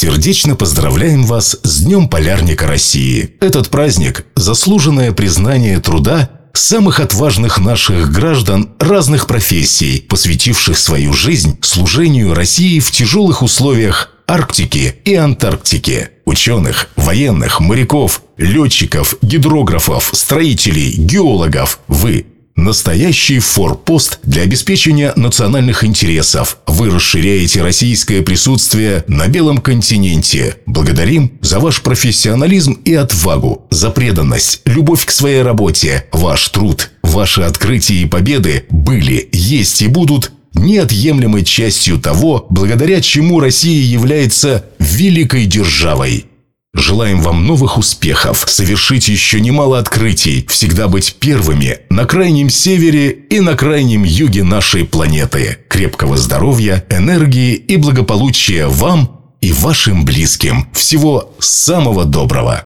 Сердечно поздравляем вас с Днем Полярника России. Этот праздник – заслуженное признание труда самых отважных наших граждан разных профессий, посвятивших свою жизнь служению России в тяжелых условиях Арктики и Антарктики. Ученых, военных, моряков, летчиков, гидрографов, строителей, геологов. Вы – настоящий форпост для обеспечения национальных интересов. Вы расширяете российское присутствие на Белом континенте. Благодарим за ваш профессионализм и отвагу, за преданность, любовь к своей работе. Ваш труд, ваши открытия и победы были, есть и будут неотъемлемой частью того, благодаря чему Россия является великой державой. Желаем вам новых успехов, совершить еще немало открытий, всегда быть первыми на крайнем севере и на крайнем юге нашей планеты. Крепкого здоровья, энергии и благополучия вам и вашим близким. Всего самого доброго!